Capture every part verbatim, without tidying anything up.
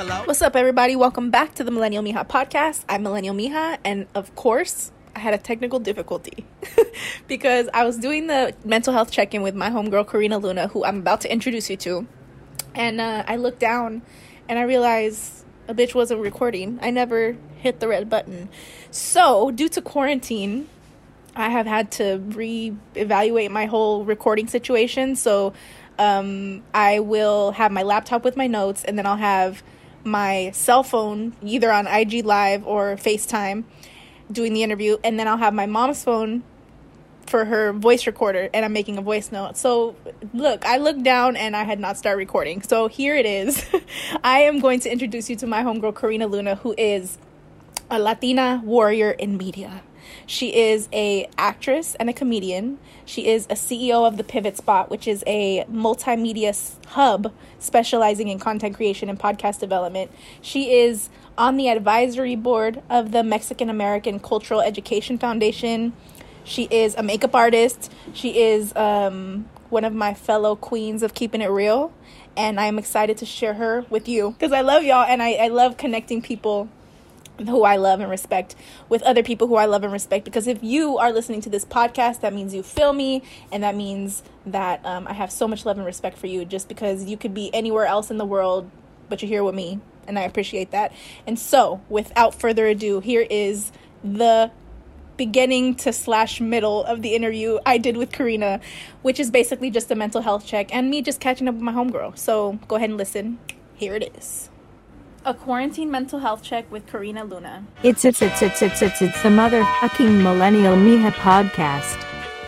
Hello? What's up, everybody? Welcome back to the Millennial Mija podcast. I'm Millennial Mija, and of course, I had a technical difficulty because I was doing the mental health check-in with my homegirl, Karina Luna, who I'm about to introduce you to. And uh, I looked down, and I realized a bitch wasn't recording. I never hit the red button. So, due to quarantine, I have had to re-evaluate my whole recording situation. So, um, I will have my laptop with my notes, and then I'll have my cell phone either on I G Live or FaceTime doing the interview, and then I'll have my mom's phone for her voice recorder, and I'm making a voice note. So look, I looked down and I had not started recording. So here it is. I am going to introduce you to my homegirl Karina Luna, who is a Latina warrior in media. She is a actress and a comedian. She is a C E O of the Pivot Spot, which is a multimedia hub specializing in content creation and podcast development. She is on the advisory board of the Mexican American Cultural Education Foundation. She is a makeup artist. She is um, one of my fellow queens of keeping it real. And I'm excited to share her with you because I love y'all, and I, I love connecting people who I love and respect with other people who I love and respect, because if you are listening to this podcast, that means you feel me, and that means that um, I have so much love and respect for you, just because you could be anywhere else in the world, but you're here with me, and I appreciate that. And so, without further ado, here is the beginning to slash middle of the interview I did with Karina, which is basically just a mental health check and me just catching up with my homegirl. So, go ahead and listen. Here it is. A quarantine mental health check with Karina Luna. It's it's it's it's it's it's it's the motherfucking Millennial Mija podcast.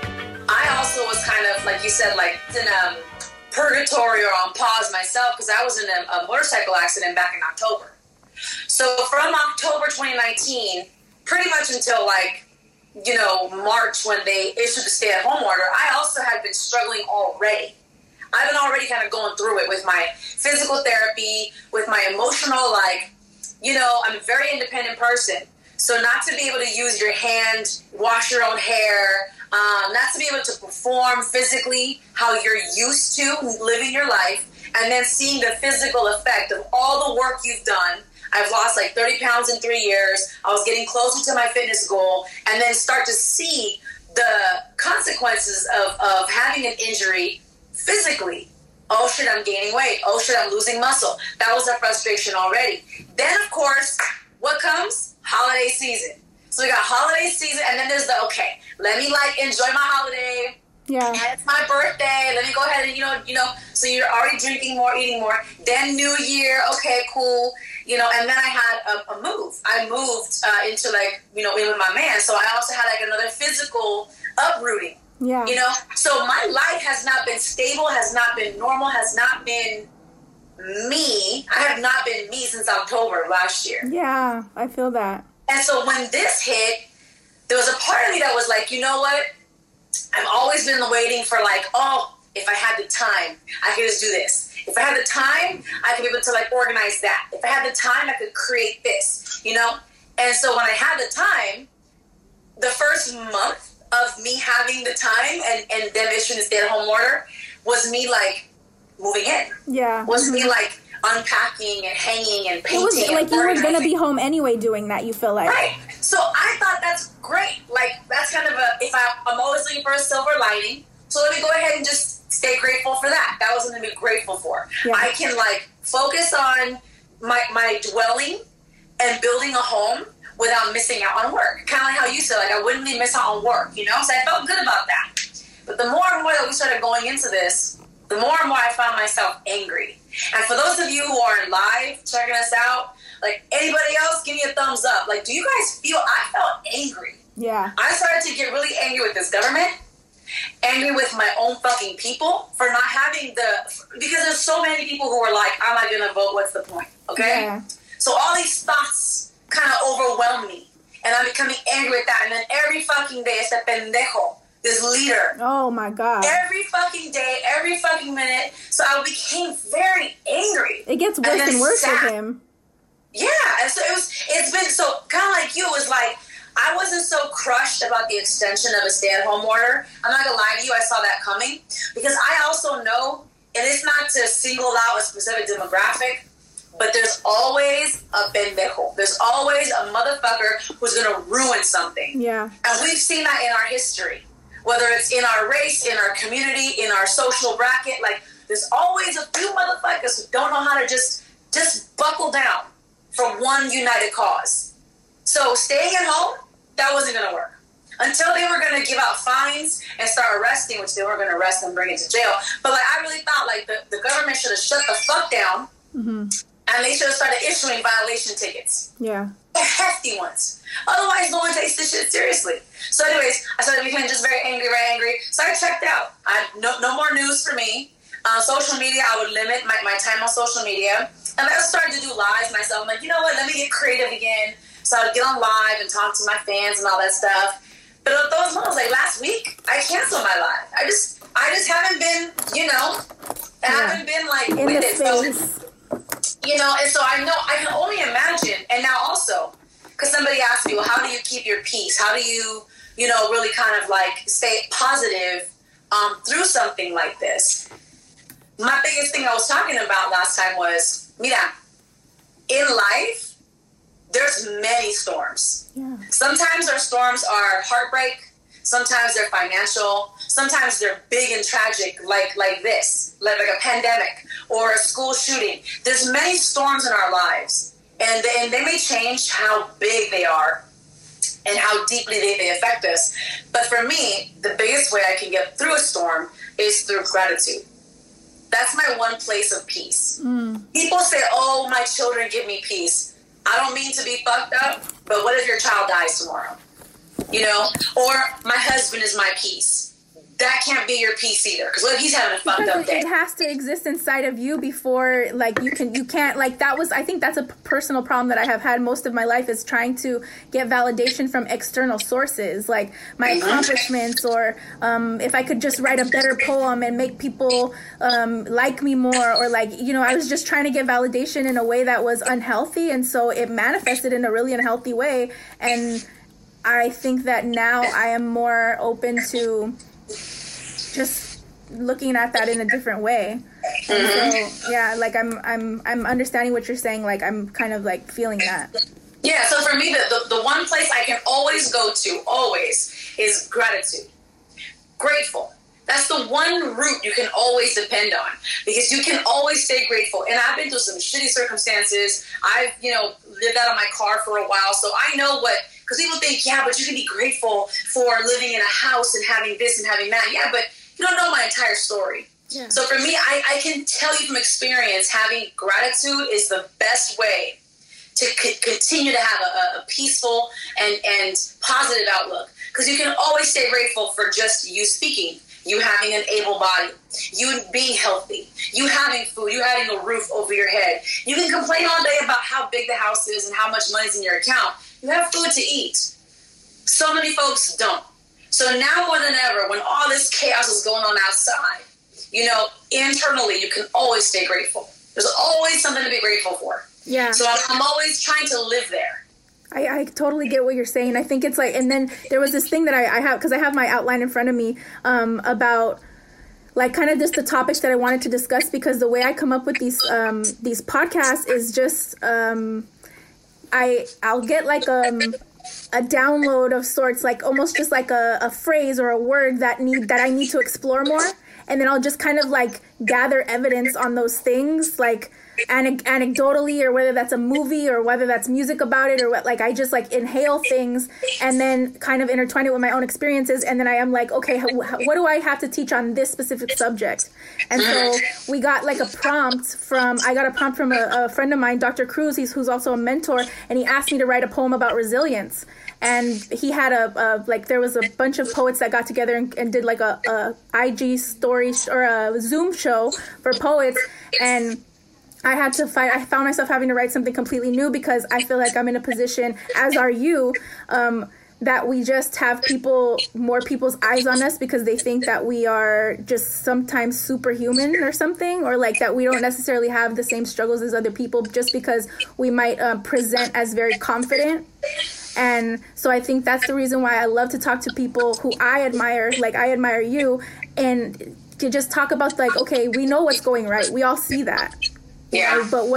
I also was kind of, like you said, like in a purgatory or on pause myself, because I was in a, a motorcycle accident back in October. So from October twenty nineteen, pretty much until like, you know, March when they issued the stay-at-home order, I also had been struggling already. I've been already kind of going through it with my physical therapy, with my emotional, like, you know, I'm a very independent person. So not to be able to use your hand, wash your own hair, um, not to be able to perform physically how you're used to living your life, and then seeing the physical effect of all the work you've done. I've lost like thirty pounds in three years. I was getting closer to my fitness goal, and then start to see the consequences of, of having an injury physically. Oh shit, I'm gaining weight. Oh shit, I'm losing muscle. That was a frustration already. Then, of course, what comes? Holiday season. So we got holiday season, and then there's the, okay, let me like enjoy my holiday. Yeah. And it's my birthday. Let me go ahead and, you know, you know, so you're already drinking more, eating more. Then New Year, okay, cool. You know, and then I had a, a move. I moved uh, into like, you know, in with my man. So I also had like another physical uprooting. Yeah. You know, so my life has not been stable, has not been normal, has not been me. I have not been me since October of last year. Yeah, I feel that. And so when this hit, there was a part of me that was like, you know what? I've always been waiting for like, oh, if I had the time, I could just do this. If I had the time, I could be able to like organize that. If I had the time, I could create this, you know? And so when I had the time, the first month of me having the time and, and them issuing the stay-at-home order was me like moving in. Yeah. Was mm-hmm. me like unpacking and hanging and painting. It was and like you were organizing. gonna be home anyway doing that, you feel like. Right. So I thought that's great. Like that's kind of a, if I, I'm always looking for a silver lining, so let me go ahead and just stay grateful for that. That was something to be grateful for. Yeah. I can like focus on my, my dwelling and building a home without missing out on work. Kind of like how you said, like I wouldn't really miss out on work, you know? So I felt good about that. But the more and more that we started going into this, the more and more I found myself angry. And for those of you who are in live, checking us out, like anybody else, give me a thumbs up. Like, do you guys feel, I felt angry. Yeah. I started to get really angry with this government, angry with my own fucking people for not having the, because there's so many people who are like, I'm not going to vote, what's the point? Okay? Yeah. So all these thoughts kind of overwhelm me, and I'm becoming angry with that. And then every fucking day, it's a pendejo, this leader. Oh my God. Every fucking day, every fucking minute. So I became very angry. It gets worse and, and worse sad. with him. Yeah, and so it was. It's been so kind of like you. It was like I wasn't so crushed about the extension of a stay-at-home order. I'm not gonna lie to you. I saw that coming because I also know, and it's not to single out a specific demographic, but there's always a pendejo. There's always a motherfucker who's going to ruin something. Yeah. And we've seen that in our history, whether it's in our race, in our community, in our social bracket. Like, there's always a few motherfuckers who don't know how to just, just buckle down for one united cause. So staying at home, that wasn't going to work. Until they were going to give out fines and start arresting, which they weren't going to arrest and bring it to jail. But, like, I really thought, like, the, the government should have shut the fuck down. Mm-hmm. And they should have started issuing violation tickets. Yeah. Hefty ones. Otherwise, no one takes this shit seriously. So anyways, I started becoming just very angry, very angry. So I checked out. I no, no more news for me. Uh, social media, I would limit my, my time on social media. And I started to do lives myself. I'm like, you know what? Let me get creative again. So I would get on live and talk to my fans and all that stuff. But those months, like last week, I canceled my live. I just, I just haven't been, you know, I yeah. haven't been like in with the it. space. So, you know, and so I know, I can only imagine. And now also, because somebody asked me, well, how do you keep your peace? How do you, you know, really kind of like stay positive um, through something like this? My biggest thing I was talking about last time was, mira, in life, there's many storms. Yeah. Sometimes our storms are heartbreak. Sometimes they're financial. Sometimes they're big and tragic, like like this, like, like a pandemic or a school shooting. There's many storms in our lives, and they, and they may change how big they are and how deeply they, they affect us. But for me, the biggest way I can get through a storm is through gratitude. That's my one place of peace. Mm. People say, oh, my children give me peace. I don't mean to be fucked up, but what if your child dies tomorrow? You know? Or my husband is my peace. That can't be your peace either. Because what if he's having a fucked because up day? It has to exist inside of you before, like, you can, you can't, like, that was, I think that's a personal problem that I have had most of my life, is trying to get validation from external sources, like my mm-hmm. accomplishments, or um, if I could just write a better poem and make people um, like me more, or like, you know, I was just trying to get validation in a way that was unhealthy, and so it manifested in a really unhealthy way. And I think that now I am more open to just looking at that in a different way. Mm-hmm. So yeah, like I'm I'm I'm understanding what you're saying. Like I'm kind of like feeling that. Yeah, so for me, the, the, the one place I can always go to, always, is gratitude. Grateful. That's the one root you can always depend on, because you can always stay grateful. And I've been through some shitty circumstances. I've, you know, lived out of my car for a while, so I know what, because people think, yeah, but you can be grateful for living in a house and having this and having that. Yeah, but you don't know my entire story. Yeah. So for me, I, I can tell you from experience, having gratitude is the best way to c- continue to have a, a peaceful and, and positive outlook. Because you can always stay grateful for just you speaking, you having an able body, you being healthy, you having food, you having a roof over your head. You can complain all day about how big the house is and how much money's in your account. You have food to eat. So many folks don't. So now more than ever, when all this chaos is going on outside, you know, internally, you can always stay grateful. There's always something to be grateful for. Yeah. So I'm, I'm always trying to live there. I, I totally get what you're saying. I think it's like, and then there was this thing that I, I have, because I have my outline in front of me um, about like kind of just the topics that I wanted to discuss, because the way I come up with these um, these podcasts is just, um, I, I'll get like um, a download of sorts, like almost just like a, a phrase or a word that need that I need to explore more. And then I'll just kind of like gather evidence on those things, like ane- anecdotally, or whether that's a movie or whether that's music about it, or what, like I just like inhale things and then kind of intertwine it with my own experiences. And then I am like, okay, how, what do I have to teach on this specific subject? And so we got like a prompt from, I got a prompt from a, a friend of mine, Doctor Cruz, he's, who's also a mentor, and he asked me to write a poem about resilience. And he had a, a like there was a bunch of poets that got together and, and did like a, a I G story sh- or a Zoom show for poets, and I had to fight. I found myself having to write something completely new, because I feel like I'm in a position, as are you, um, that we just have people, more people's eyes on us because they think that we are just sometimes superhuman or something, or like that we don't necessarily have the same struggles as other people just because we might uh, present as very confident. And so I think that's the reason why I love to talk to people who I admire, like I admire you, and to just talk about like, okay, we know what's going right. We all see that. Yeah. But what's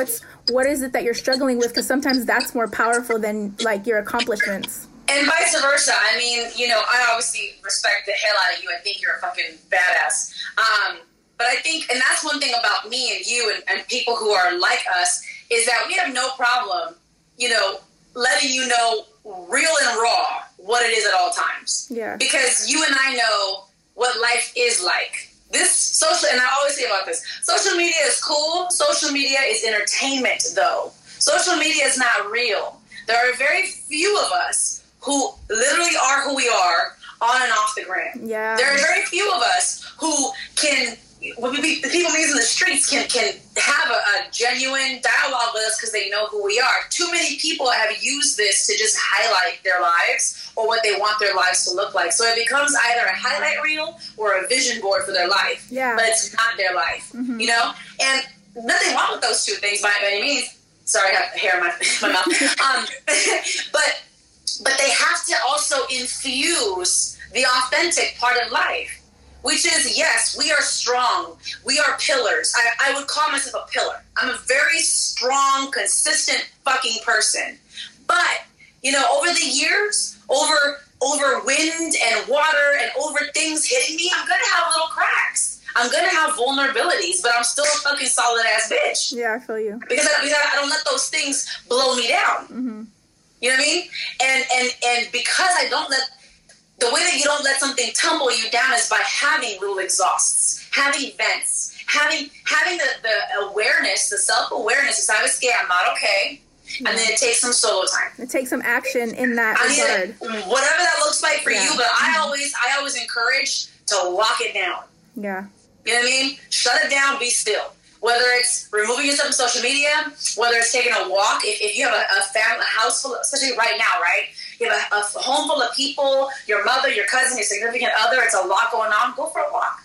what is it that you're struggling with? Because sometimes that's more powerful than like your accomplishments. And vice versa. I mean, you know, I obviously respect the hell out of you. I think you're a fucking badass. Um, but I think, and that's one thing about me and you and, and people who are like us, is that we have no problem, you know, letting you know real and raw what it is at all times. Yeah. Because you and I know what life is like. This social, and I always say about this, social media is cool. Social media is entertainment, though. Social media is not real. There are very few of us who literally are who we are on and off the gram. Yeah. There are very few of us who can, the people meet in the streets can, can have a, a genuine dialogue with us because they know who we are. Too many people have used this to just highlight their lives or what they want their lives to look like. So it becomes either a highlight reel or a vision board for their life. Yeah. But it's not their life, mm-hmm. you know? And nothing wrong with those two things by any means. Sorry, I have hair in my, my mouth. Um, but, but they have to also infuse the authentic part of life. Which is, yes, we are strong. We are pillars. I, I would call myself a pillar. I'm a very strong, consistent fucking person. But, you know, over the years, over over wind and water and over things hitting me, I'm going to have little cracks. I'm going to have vulnerabilities, but I'm still a fucking solid-ass bitch. Yeah, I feel you. Because I, because I don't let those things blow me down. Mm-hmm. You know what I mean? And, and, and because I don't let... The way that you don't let something tumble you down is by having little exhausts, having vents, having having the, the awareness, the self-awareness. It's not okay, I'm not okay. Yeah. And then it takes some solo time. It takes some action in that I regard. Mean, whatever that looks like for yeah. you, but I always I always encourage to lock it down. Yeah. You know what I mean? Shut it down, be still. Whether it's removing yourself from social media, whether it's taking a walk, if, if you have a, a family, a house full of, especially right now, right? You have a, a home full of people, your mother, your cousin, your significant other, it's a lot going on, go for a walk.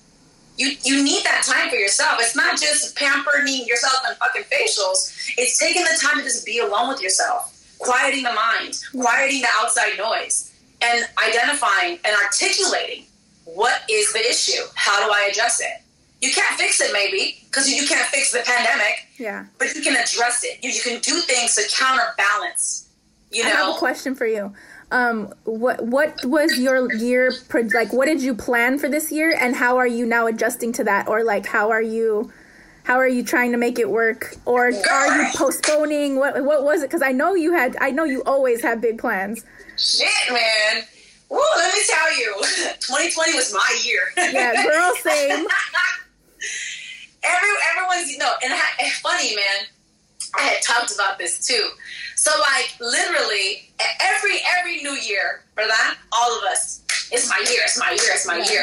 You you need that time for yourself. It's not just pampering yourself and fucking facials. It's taking the time to just be alone with yourself, quieting the mind, quieting the outside noise, and identifying and articulating what is the issue. How do I address it? You can't fix it, maybe, because you can't fix the pandemic. Yeah. But you can address it. You, you can do things to counterbalance, you know? I have a question for you. Um, what what was your year, like, what did you plan for this year, and how are you now adjusting to that? Or, like, how are you... How are you trying to make it work? Or Girl. Are you postponing? What what was it? Because I know you had, I know you always have big plans. Shit, man. Woo, let me tell you. twenty twenty was my year. Yeah, girl, same. Every, everyone's, no, and I, it's funny, man. I had talked about this too. So, like, literally, every every new year, ¿verdad? All of us, it's my year, it's my year, it's my yeah. year.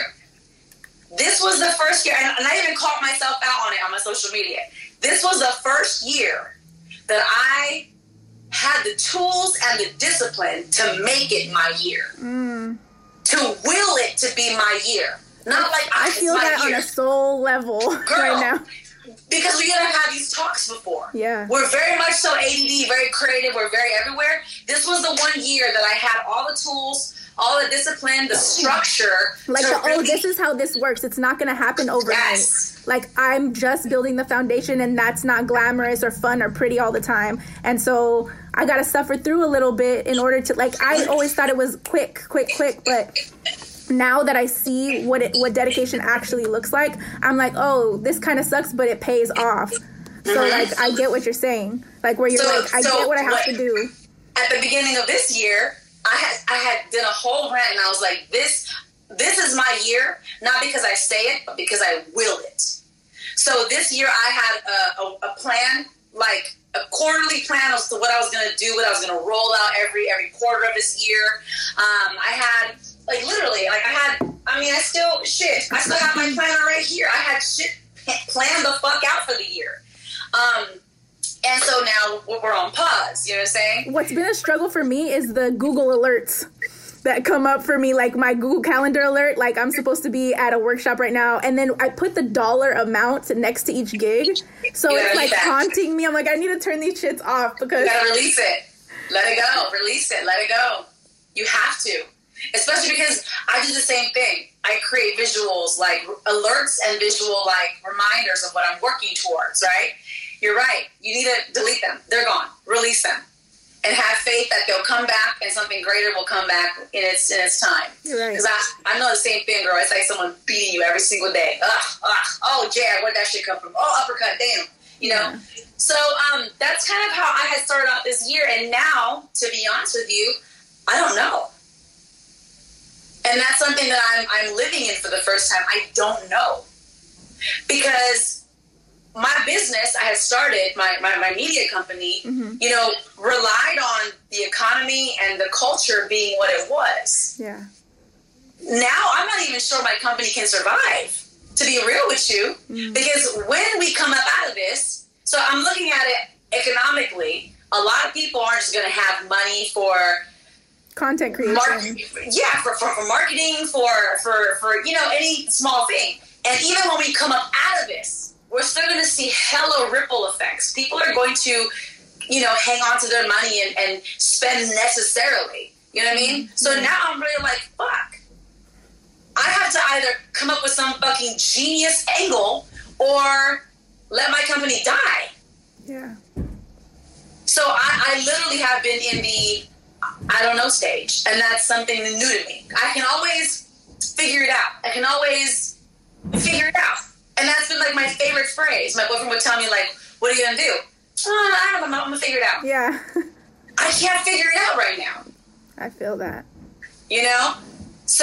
This was the first year, and, and I even called myself out on it on my social media. This was the first year that I had the tools and the discipline to make it my year. Mm. To will it to be my year. Not like I feel that year. On a soul level. Girl, right now. Because we haven't had these talks before. Yeah. We're very much so A D D, very creative, we're very everywhere. This was the one year that I had all the tools, all the discipline, the structure. Like, the, really... oh, this is how this works. It's not going to happen overnight. Yes. Like, I'm just building the foundation, and that's not glamorous or fun or pretty all the time. And so I got to suffer through a little bit in order to, like, I always thought it was quick, quick, quick, but now that I see what it, what dedication actually looks like, I'm like, oh, this kind of sucks, but it pays off. So, mm-hmm. like, I get what you're saying. Like, where you're so, like, I so get what I have what, to do. At the beginning of this year, I had I had did a whole rant, and I was like, this this is my year, not because I say it, but because I will it. So this year I had a, a, a plan, like a quarterly plan as to what I was going to do, what I was going to roll out every every quarter of this year. Um, I had, like, literally, like I had, I mean, I still, shit, I still have my planner right here. I had shit planned the fuck out for the year. Um, and so now we're on pause, you know what I'm saying? What's been a struggle for me is the Google alerts that come up for me, like my Google Calendar alert, like I'm supposed to be at a workshop right now, and then I put the dollar amount next to each gig, so it's like haunting me. I'm like, I need to turn these shits off because... You gotta release it. Let it go. Release it. Let it go. You have to. Especially because I do the same thing. I create visuals, like alerts and visual, like, reminders of what I'm working towards, right? you're right. You need to delete them. They're gone. Release them. And have faith that they'll come back and something greater will come back in its in its time. Right. Because I, I know the same thing, girl. It's like someone beating you every single day. Ugh, ugh. Oh, Jared, where'd that shit come from? Oh, uppercut, damn. You know? Yeah. So um, that's kind of how I had started out this year. And now, to be honest with you, I don't know. And that's something that I'm I'm living in for the first time. I don't know. Because my business, I had started, my, my, my media company, mm-hmm. you know, relied on the economy and the culture being what it was. Yeah. Now, I'm not even sure my company can survive, to be real with you, mm-hmm. because when we come up out of this, so I'm looking at it economically, a lot of people aren't just going to have money for content creation. Market, yeah, for, for, for marketing, for, for, for, you know, any small thing. And even when we come up out of this, we're still going to see hella ripple effects. People are going to, you know, hang on to their money and, and spend necessarily. You know what I mean? Mm-hmm. So now I'm really like, fuck. I have to either come up with some fucking genius angle or let my company die. Yeah. So I, I literally have been in the I don't know stage. And that's something new to me. I can always figure it out. I can always figure it out. And that's been, like, my favorite phrase. My boyfriend would tell me, like, what are you going to do? Oh, I don't know. I'm going to figure it out. Yeah. I can't figure it out right now. I feel that. You know? So,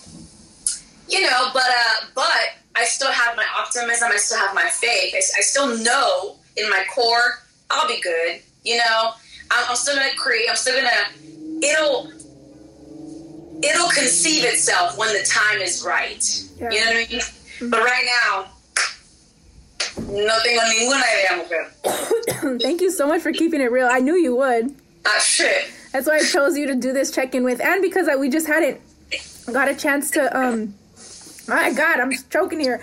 you know, but uh, but I still have my optimism. I still have my faith. I, I still know in my core I'll be good. You know? I'm, I'm still going to create. I'm still going to... It'll... It'll conceive itself when the time is right. Yeah. You know what I mean? Mm-hmm. But right now... No tengo ninguna idea, mujer. Thank you so much for keeping it real. I knew you would. Ah, shit. That's why I chose you to do this check-in with. And because I, we just hadn't got a chance to, um... My God, I'm choking here.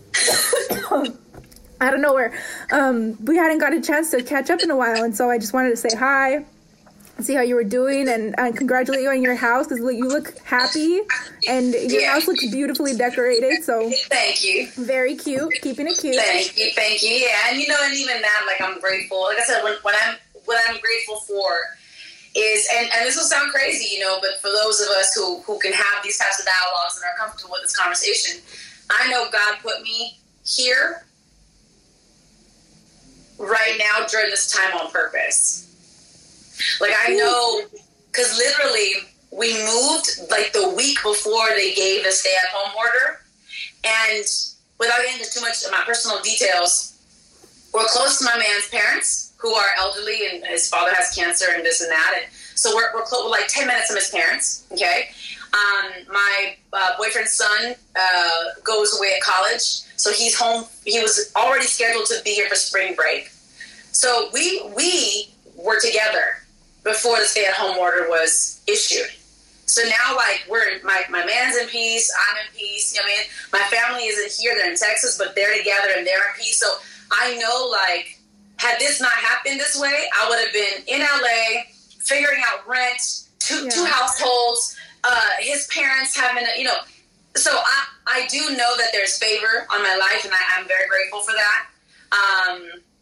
Out of nowhere. Um, we hadn't got a chance to catch up in a while. And so I just wanted to say hi, see how you were doing, and uh, congratulate you on your house, because you look happy, and your yeah. house looks beautifully decorated, so... Thank you. Very cute, keeping it cute. Thank you, thank you, yeah, and you know, and even that, like, I'm grateful, like I said, when, when I'm, what I'm grateful for is, and, and this will sound crazy, you know, but for those of us who, who can have these types of dialogues and are comfortable with this conversation, I know God put me here right now during this time on purpose. Like, I know, because literally, we moved, like, the week before they gave the stay-at-home order, and without getting into too much of my personal details, we're close to my man's parents, who are elderly, and his father has cancer and this and that, and so we're, we're, close, we're like ten minutes from his parents, okay? Um, my uh, boyfriend's son uh, goes away at college, so he's home. He was already scheduled to be here for spring break. So we we were together before the stay-at-home order was issued. So now, like, we're my, my man's in peace, I'm in peace, you know what I mean? My family isn't here, they're in Texas, but they're together and they're in peace. So I know, like, had this not happened this way, I would have been in L A, figuring out rent, two, yeah. two households, uh, his parents having a, you know. So I, I do know that there's favor on my life, and I, I'm very grateful for that. Um,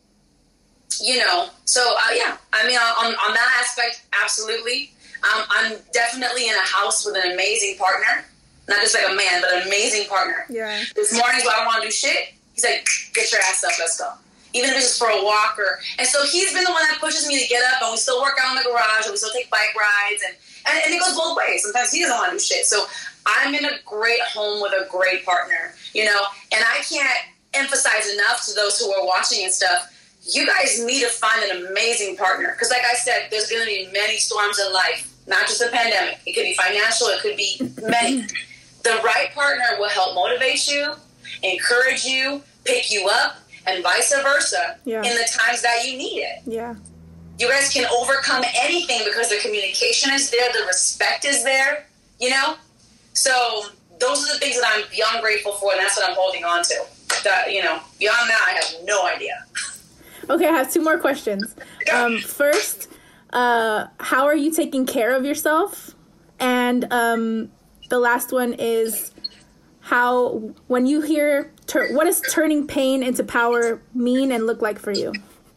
you know, so uh, yeah, I mean, on, on that aspect, absolutely. Um, I'm definitely in a house with an amazing partner, not just like a man, but an amazing partner. Yeah. This morning, when I don't want to do shit, he's like, get your ass up, let's go. Even if it's just for a walk, or, and so he's been the one that pushes me to get up, and we still work out in the garage, and we still take bike rides, and, and, and it goes both ways. Sometimes he doesn't want to do shit. So I'm in a great home with a great partner, you know, and I can't emphasize enough to those who are watching and stuff, you guys need to find an amazing partner. Because like I said, there's going to be many storms in life, not just a pandemic. It could be financial. It could be many. The right partner will help motivate you, encourage you, pick you up, and vice versa yeah. in the times that you need it. Yeah. You guys can overcome anything because the communication is there, the respect is there, you know? So those are the things that I'm beyond grateful for, and that's what I'm holding on to. That, you know, beyond that, I have no idea. Okay, I have two more questions. Um, first, uh, how are you taking care of yourself? And um, the last one is, how, when you hear, tur- what does turning pain into power mean and look like for you?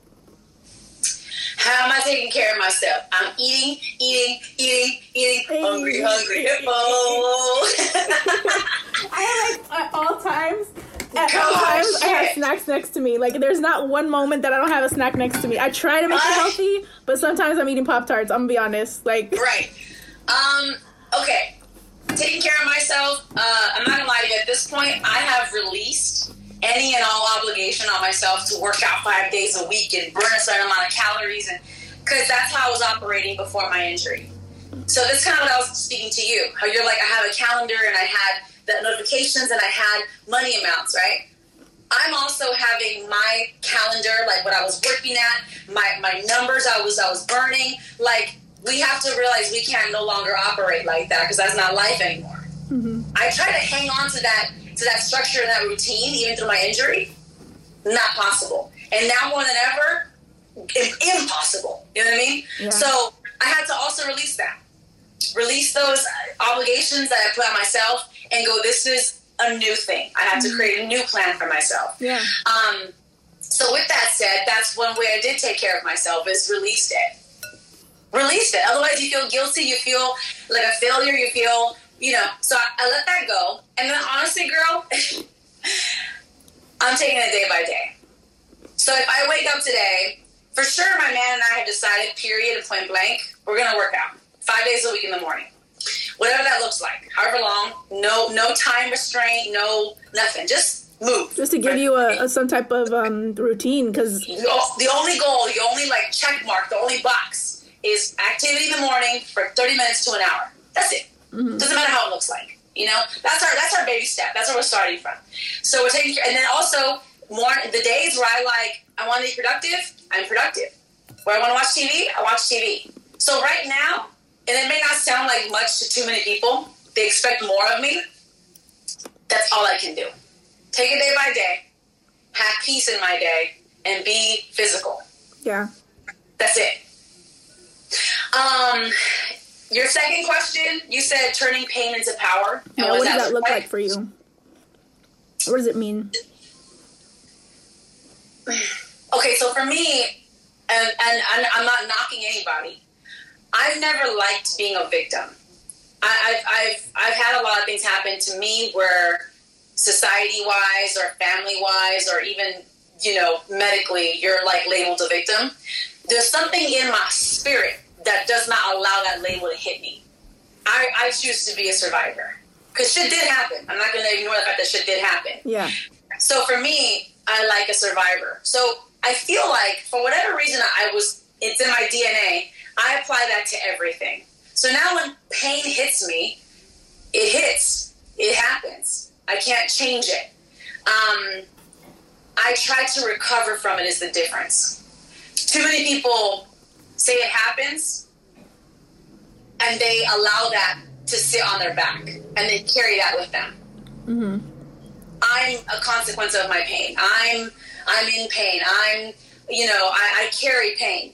How am I taking care of myself? I'm eating, eating, eating, eating, hungry, hungry. Oh. I like at all times. At Gosh, all times, I have shit. snacks next to me. Like, there's not one moment that I don't have a snack next to me. I try to make it I- healthy, but sometimes I'm eating Pop-Tarts. I'm gonna be honest. Like, Right. Um, okay. Taking care of myself, uh, I'm not gonna lie to you, at this point, I have released any and all obligation on myself to work out five days a week and burn a certain amount of calories, and because that's how I was operating before my injury. So that's kind of what I was speaking to you, how you're like, I have a calendar and I had the notifications and I had money amounts, right? I'm also having my calendar, like what I was working at, my, my numbers I was I was burning. Like, we have to realize we can't no longer operate like that because that's not life anymore. mm-hmm. I try to hang on to that to that structure and that routine even through my injury. Not possible. And now more than ever, im- impossible. You know what I mean? Yeah. So I had to also release that. Release those obligations that I put on myself and go, this is a new thing. I have to create a new plan for myself. Yeah. Um, so with that said, that's one way I did take care of myself is released it. Released it. Otherwise you feel guilty, you feel like a failure, you feel, you know, so I, I let that go. And then honestly, girl, I'm taking it day by day. So if I wake up today, for sure my man and I have decided, period and point blank, we're going to work out five days a week in the morning. Whatever that looks like, however long, no no time restraint, no nothing, just move. Just to give you a, a some type of um, routine, because The, the only goal, the only like check mark, the only box is activity in the morning for thirty minutes to an hour. That's it. mm-hmm. Doesn't matter how it looks like. You know, that's our that's our baby step. That's where we're starting from. So we're taking care, and then also more the days where I like I want to be productive, I'm productive. Where I want to watch T V, I watch T V. So right now, and it may not sound like much to too many people, they expect more of me. That's all I can do. Take it day by day, have peace in my day, and be physical. yeah. That's it. Um, your second question, you said turning pain into power. And Yeah, what does that look like for you? What does it mean? Okay, so for me, and, and, and I'm not knocking anybody, I've never liked being a victim. I, I've, I've, I've had a lot of things happen to me where society-wise or family-wise or even, you know, medically, you're like labeled a victim. There's something in my spirit that does not allow that label to hit me. I, I choose to be a survivor. Because shit did happen. I'm not going to ignore the fact that shit did happen. Yeah. So for me, I like a survivor. So I feel like for whatever reason I was, it's in my D N A, I apply that to everything. So now when pain hits me, it hits. It happens. I can't change it. Um, I try to recover from it is the difference. Too many people say it happens and they allow that to sit on their back and they carry that with them. Mm-hmm. I'm a consequence of my pain. I'm I'm in pain. I'm, you know, I, I carry pain.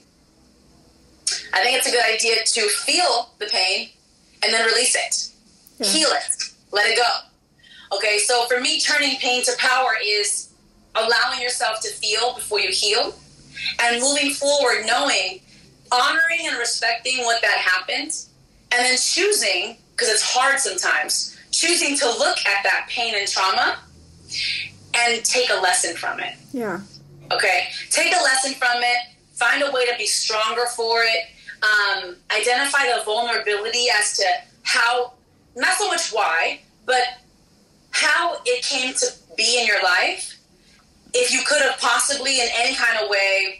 I think it's a good idea to feel the pain and then release it. Yeah. Heal it. Let it go. Okay, so for me, turning pain to power is allowing yourself to feel before you heal and moving forward knowing, honoring and respecting what that happened and then choosing, because it's hard sometimes, choosing to look at that pain and trauma and take a lesson from it. Yeah. Okay? Take a lesson from it. Find a way to be stronger for it. Um, identify the vulnerability as to how, not so much why, but how it came to be in your life. If you could have possibly in any kind of way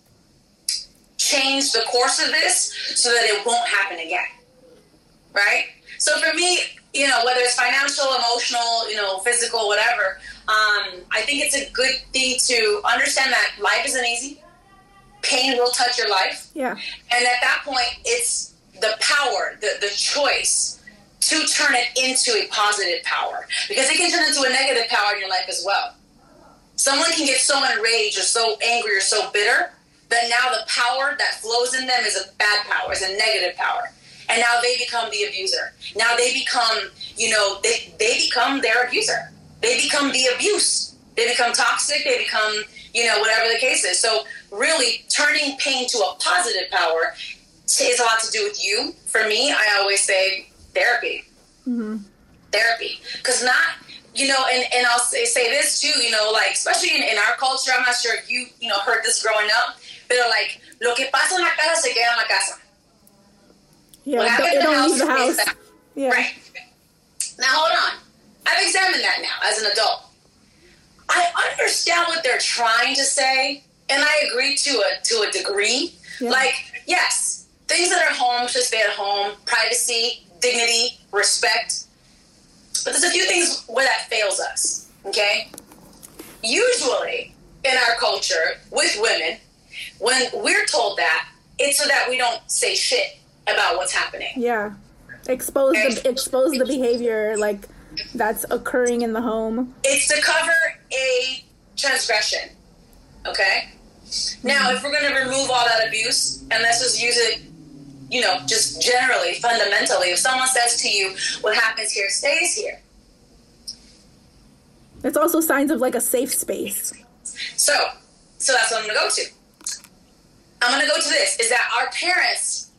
changed the course of this so that it won't happen again. Right? So for me, you know, whether it's financial, emotional, you know, physical, whatever, um, I think it's a good thing to understand that life isn't easy. Pain will touch your life. Yeah. And at that point, it's the power, the, the choice to turn it into a positive power. Because it can turn into a negative power in your life as well. Someone can get so enraged or so angry or so bitter that now the power that flows in them is a bad power, is a negative power. And now they become the abuser. Now they become, you know, they, they become their abuser. They become the abuse. They become toxic. They become, you know, whatever the case is. So really turning pain to a positive power has a lot to do with you. For me, I always say therapy. Mm-hmm. Therapy. Because not, you know, and, and I'll say, say this too, you know, like, especially in, in our culture, I'm not sure if you, you know, heard this growing up, but like, lo que pasa en la casa se queda en la casa. Yeah, what happened in the house, the house. Yeah. Right. Now, hold on. I've examined that now as an adult. I understand what they're trying to say, and I agree to a to a degree. Yeah. Like, yes, things that are home should stay at home, privacy, dignity, respect. But there's a few things where that fails us, okay? Usually, in our culture, with women, when we're told that, it's so that we don't say shit about what's happening. Yeah. Expose okay. the expose the behavior, like, that's occurring in the home. It's to cover a transgression, okay? Now, if we're going to remove all that abuse, and let's just use it, you know, just generally, fundamentally, if someone says to you, what happens here stays here. It's also signs of, like, a safe space. So, so that's what I'm going to go to. I'm going to go to this, is that our parents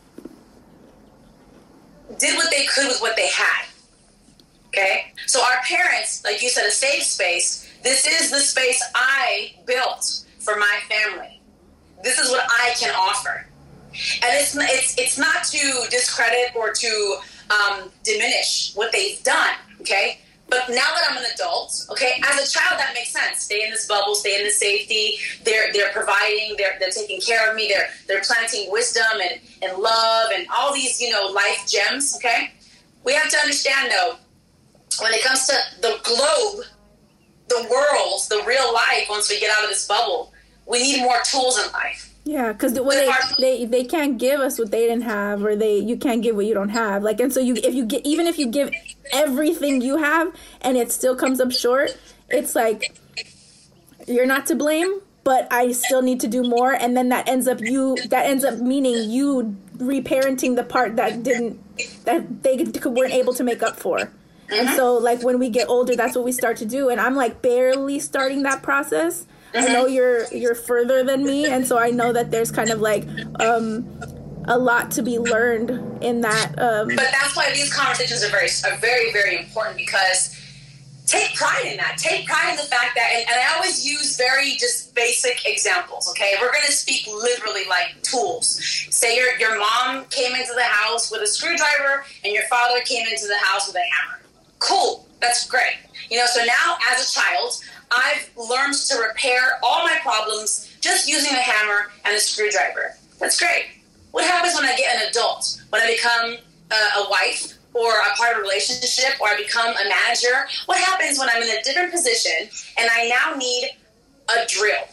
did what they could with what they had. Okay? So our parents, like you said, a safe space. This is the space I built for my family. This is what I can offer. And it's it's it's not to discredit or to um, diminish what they've done, okay? But now that I'm an adult, okay, as a child, that makes sense. Stay in this bubble, stay in this safety. They're they're providing, they're they're taking care of me. They're they're planting wisdom and, and love and all these, you know, life gems, okay? We have to understand, though, when it comes to the globe, the world, the real life, once we get out of this bubble, we need more tools in life. Yeah, because the, they, they they can't give us what they didn't have, or they you can't give what you don't have. Like, and so you if you get even if you give everything you have and it still comes up short, it's like you're not to blame, but I still need to do more, and then that ends up you that ends up meaning you reparenting the part that didn't that they weren't able to make up for. Mm-hmm. And so, like, when we get older, that's what we start to do. And I'm, like, barely starting that process. Mm-hmm. I know you're you're further than me, and so I know that there's kind of, like, um, a lot to be learned in that. Um, but that's why these conversations are very, are very, very important, because take pride in that. Take pride in the fact that, and, and I always use very just basic examples, okay? We're going to speak literally like tools. Say your, your mom came into the house with a screwdriver, and your father came into the house with a hammer. Cool. That's great. You know, so now as a child, I've learned to repair all my problems just using a hammer and a screwdriver. That's great. What happens when I get an adult? When I become a, a wife or a part of a relationship, or I become a manager? What happens when I'm in a different position and I now need a drill?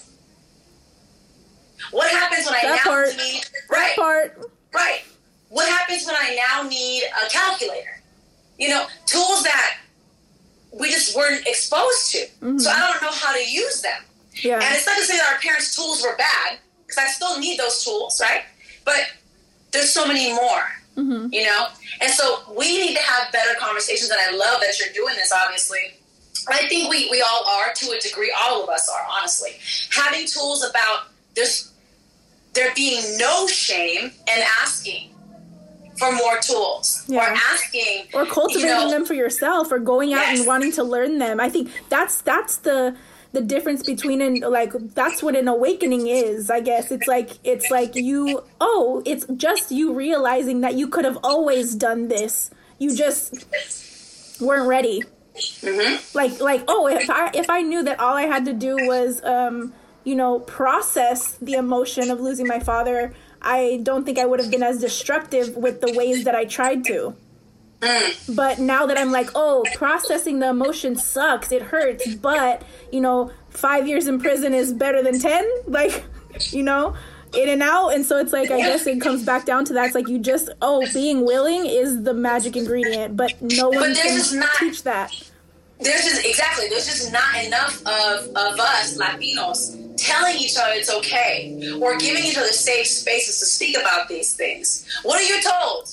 What happens when I that now part. need... Right. That part. Right. What happens when I now need a calculator? You know, tools that we just weren't exposed to. Mm-hmm. So I don't know how to use them. Yeah. And it's not to say that our parents' tools were bad, because I still need those tools, right? But there's so many more, mm-hmm. you know? And so we need to have better conversations, and I love that you're doing this, obviously. I think we, we all are, to a degree. All of us are, honestly. Having tools about there's there being no shame in asking for more tools, yeah. or asking, or cultivating you know, them for yourself, or going out yes. and wanting to learn them. I think that's that's the the difference between an like that's what an awakening is. I guess it's like it's like you oh it's just you realizing that you could have always done this. You just weren't ready. Mm-hmm. Like like oh if I if I knew that all I had to do was um you know process the emotion of losing my father, I don't think I would have been as destructive with the ways that I tried to. Mm. But now that I'm like, oh, processing the emotion sucks, it hurts, but, you know, five years in prison is better than ten, like, you know, in and out. And so it's like, I guess it comes back down to that. It's like you just, oh, being willing is the magic ingredient, but no one but can not, teach that. There's just, exactly, there's just not enough of, of us, Latinos, telling each other it's okay, or giving each other safe spaces to speak about these things. What are you told?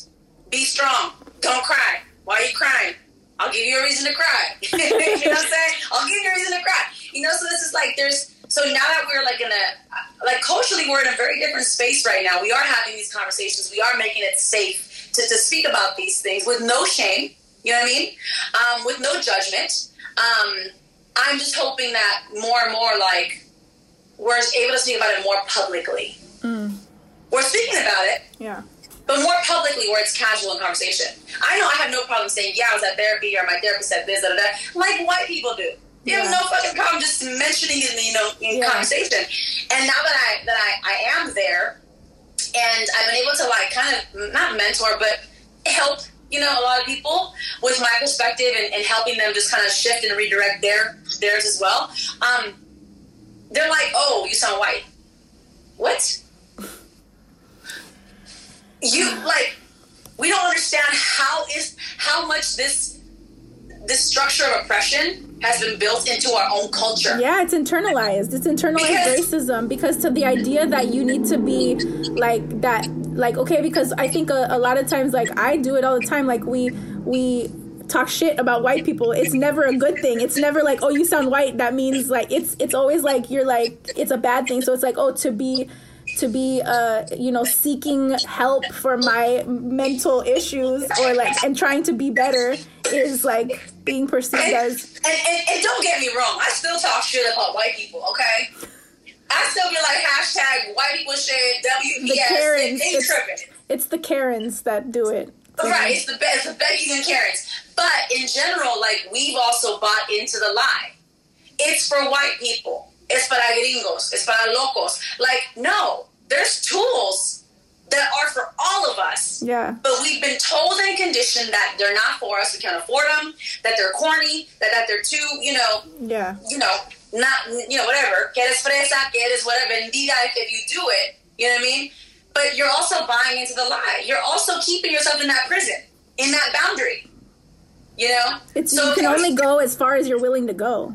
Be strong. Don't cry. Why are you crying? I'll give you a reason to cry. You know what I'm saying? I'll give you a reason to cry. You know, so this is like, there's, so now that we're like in a, like culturally, we're in a very different space right now. We are having these conversations. We are making it safe to, to speak about these things with no shame. You know what I mean? Um, with no judgment. Um, I'm just hoping that more and more, like, we're able to speak about it more publicly. Mm. We're speaking about it. Yeah. But more publicly where it's casual in conversation. I know I have no problem saying, yeah, I was at therapy or my therapist said this or that. Like white people do. You yeah. have no fucking problem just mentioning it, you know, in yeah. conversation. And now that I that I, I am there and I've been able to like kind of not mentor but help, you know, a lot of people with my perspective and, and helping them just kind of shift and redirect their theirs as well. Um, they're like, oh, you sound white. What? You like we don't understand how is how much this this structure of oppression has been built into our own culture. Yeah, it's internalized. It's internalized because, racism because to the idea that you need to be like that, like okay, because I think a, a lot of times, like I do it all the time, like we we talk shit about white people. It's never a good thing. It's never like, oh, you sound white. That means like it's it's always like you're like it's a bad thing. So it's like, oh, to be. to be, uh, you know, seeking help for my mental issues or like, and trying to be better is like being perceived and, as. And, and, and don't get me wrong, I still talk shit about white people, okay? I still be like hashtag white people shit, W P S, the Karens, they tripping. It's the Karens that do it. Right, it's the, it's the Beckys and Karens. But in general, like we've also bought into the lie. It's for white people. Es para gringos. Es para locos. Like, no. There's tools that are for all of us. Yeah. But we've been told and conditioned that they're not for us. We can't afford them. That they're corny. That, that they're too, you know. Yeah. You know, not, you know, whatever. Que eres fresa, que eres whatever. And diga if you do it. You know what I mean? But you're also buying into the lie. You're also keeping yourself in that prison. In that boundary. You know? It's, so you can only go as far as you're willing to go.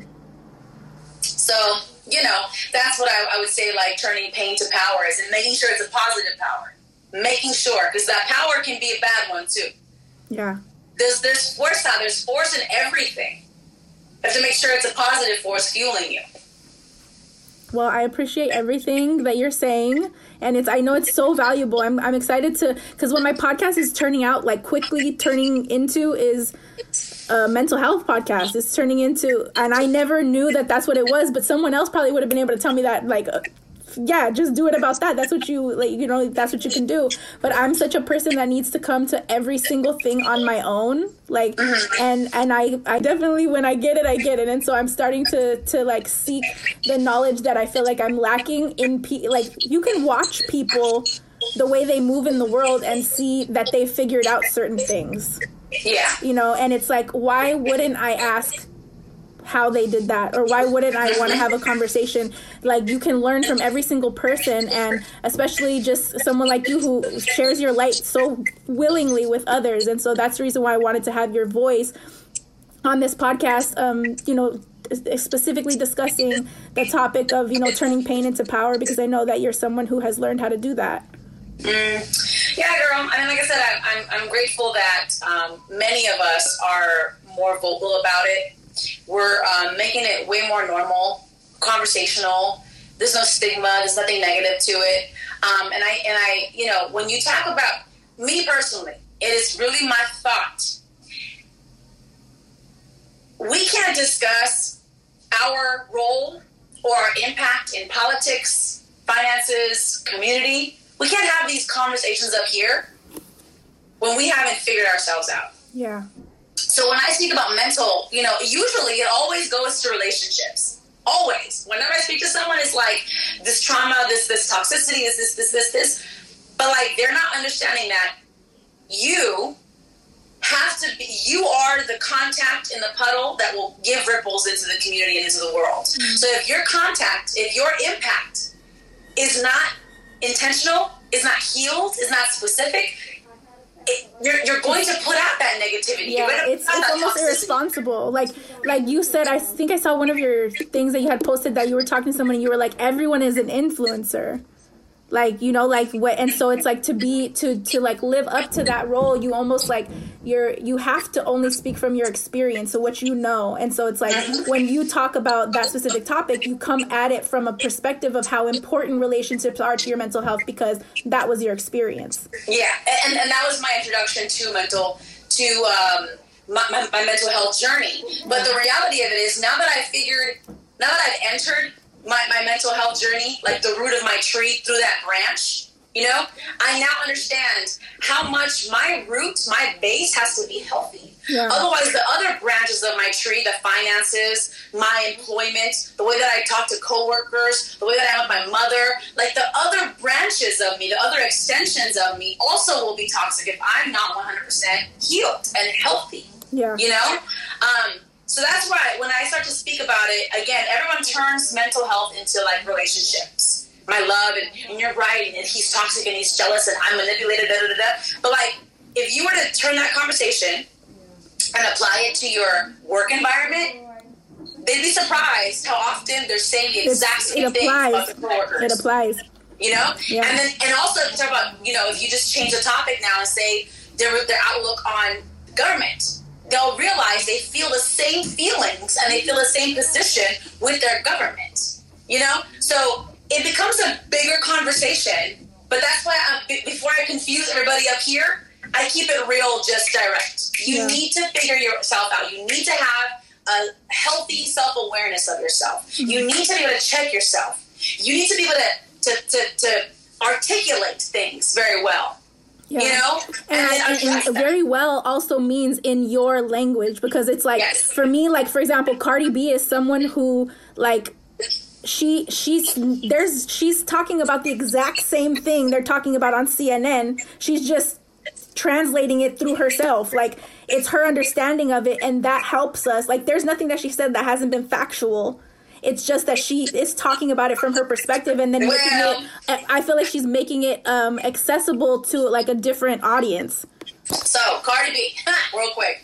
So, you know, that's what I, I would say, like, turning pain to power is, and making sure it's a positive power. Making sure, because that power can be a bad one, too. Yeah. There's, there's force out. There's force in everything. You have to make sure it's a positive force fueling you. Well, I appreciate everything that you're saying, and it's I know it's so valuable. I'm I'm excited to, because what my podcast is turning out, like quickly turning into is a mental health podcast. It's turning into, and I never knew that that's what it was, but someone else probably would have been able to tell me that, like, uh, yeah, just do it about that. That's what you, like, you know, that's what you can do. But I'm such a person that needs to come to every single thing on my own. Like, and, and I, I definitely, when I get it, I get it. And so I'm starting to, to like seek the knowledge that I feel like I'm lacking in, pe- like, you can watch people, the way they move in the world and see that they figured out certain things. Yeah. You know, and it's like, why wouldn't I ask how they did that, or why wouldn't I want to have a conversation? Like, you can learn from every single person, and especially just someone like you who shares your light so willingly with others. And so that's the reason why I wanted to have your voice on this podcast, um, you know, specifically discussing the topic of, you know, turning pain into power, because I know that you're someone who has learned how to do that. Mm. Yeah, girl. I mean, like I said, I, I'm, I'm grateful that um, many of us are more vocal about it. We're um, making it way more normal, conversational. There's no stigma. There's nothing negative to it. Um, and I, and I, you know, when you talk about me personally, it is really my thought. We can't discuss our role or our impact in politics, finances, community. We can't have these conversations up here when we haven't figured ourselves out. Yeah. So when I speak about mental, you know, usually it always goes to relationships. Always. Whenever I speak to someone, it's like this trauma, this this toxicity, is this, this, this, this. But, like, they're not understanding that you have to be, you are the contact in the puddle that will give ripples into the community and into the world. Mm-hmm. So if your contact, if your impact is not intentional, is not healed, is not specific, It, you're, you're going to put out that negativity. Yeah, it's, it's almost toxicity. Irresponsible. Like like you said, I think I saw one of your things that you had posted that you were talking to someone and you were like, everyone is an influencer. Like, you know, like what, and so it's like to be, to, to like live up to that role, you almost like you're, you have to only speak from your experience. So what you know. And so it's like when you talk about that specific topic, you come at it from a perspective of how important relationships are to your mental health, because that was your experience. Yeah. And, and that was my introduction to mental, to, um, my, my, my mental health journey. But the reality of it is, now that I figured, now that I've entered My, my mental health journey, like the root of my tree through that branch, you know, I now understand how much my root, my base has to be healthy. Yeah. Otherwise, the other branches of my tree, the finances, my employment, the way that I talk to coworkers, the way that I am with my mother, like the other branches of me, the other extensions of me also will be toxic if I'm not one hundred percent healed and healthy. Yeah. You know? Um, So that's why when I start to speak about it, again, everyone turns mental health into like relationships. My love, and, and you're right, and he's toxic and he's jealous and I'm manipulated, da, da, da, da. But like, if you were to turn that conversation and apply it to your work environment, they'd be surprised how often they're saying the exact same thing about their coworkers. It applies. You know? Yeah. And then, and also talk about, you know, if you just change the topic now and say their, their outlook on government, they'll realize they feel the same feelings and they feel the same position with their government, you know? So it becomes a bigger conversation, but that's why I'm, before I confuse everybody up here, I keep it real, just direct. You yeah. need to figure yourself out. You need to have a healthy self-awareness of yourself. Mm-hmm. You need to be able to check yourself. You need to be able to, to, to, to articulate things very well. Yeah. You know, and, and, and, and very well also means in your language, because it's like, yes. for me, like, for example, Cardi B is someone who, like, she she's there's she's talking about the exact same thing they're talking about on C N N. She's just translating it through herself. Like, it's her understanding of it, and that helps us. Like, there's nothing that she said that hasn't been factual. It's just that she is talking about it from her perspective, and then making well, it, I feel like she's making it um, accessible to like a different audience. So Cardi B, real quick.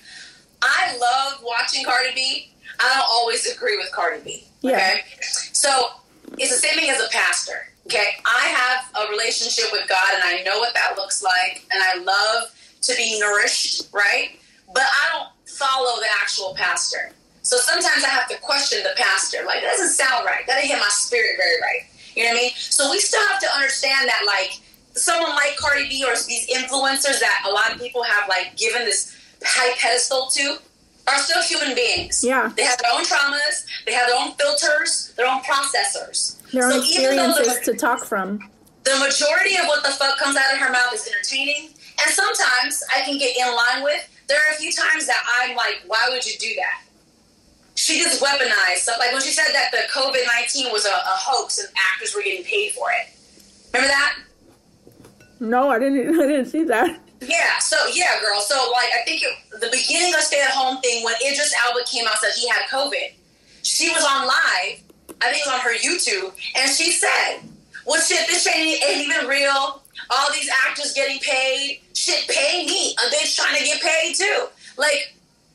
I love watching Cardi B. I don't always agree with Cardi B. Okay. Yeah. So it's the same thing as a pastor. Okay. I have a relationship with God, and I know what that looks like, and I love to be nourished, right? But I don't follow the actual pastor. So sometimes I have to question the pastor. Like, that doesn't sound right. That didn't hit my spirit very right. You know what I mean? So we still have to understand that, like, someone like Cardi B or these influencers that a lot of people have, like, given this high pedestal to are still human beings. Yeah. They have their own traumas. They have their own filters, their own processors. Their own so experiences the, to talk from. The majority of what the fuck comes out of her mouth is entertaining. And sometimes I can get in line with. There are a few times that I'm like, why would you do that? She just weaponized. So, like when she said that the COVID nineteen was a, a hoax and actors were getting paid for it. Remember that? No, I didn't. I didn't see that. Yeah. So yeah, girl. So like, I think it, the beginning of Stay at Home thing when Idris Elba came out said he had COVID. She was on live. I think it was on her YouTube, and she said, "Well, shit, this ain't, ain't even real. All these actors getting paid. Shit, pay me. A bitch trying to get paid too. Like,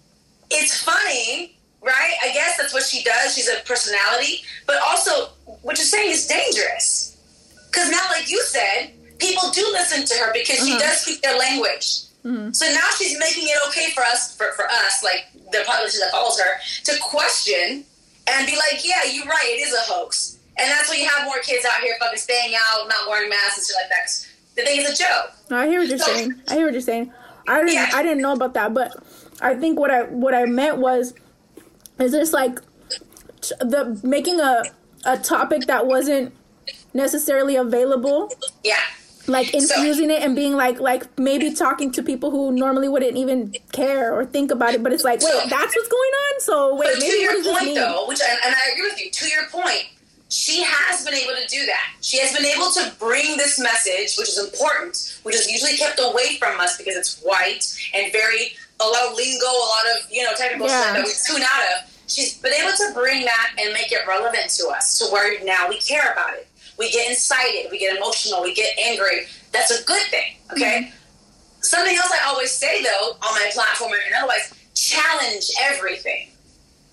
it's funny." Right? I guess that's what she does. She's a personality. But also, what you're saying is dangerous. Because now, like you said, people do listen to her because mm-hmm. she does speak their language. Mm-hmm. So now she's making it okay for us, for, for us, like the population that follows her, to question and be like, yeah, you're right, it is a hoax. And that's when you have more kids out here fucking staying out, not wearing masks and shit like that. The thing is a joke. No, I hear what you're so, saying. I hear what you're saying. I didn't, yeah. I didn't know about that, but I think what I what I meant was, is just like the making a a topic that wasn't necessarily available. Yeah. Like infusing so, it and being like like maybe talking to people who normally wouldn't even care or think about it, but it's like, wait, so, that's what's going on. So wait, but maybe to your point though, which I, and I agree with you. To your point, she has been able to do that. She has been able to bring this message, which is important, which is usually kept away from us because it's white and very a lot of lingo, a lot of you know technical yeah. stuff that we tune out of. She's been able to bring that and make it relevant to us, to where now we care about it. We get incited, we get emotional, we get angry. That's a good thing, okay? Mm-hmm. Something else I always say, though, on my platform and otherwise, challenge everything.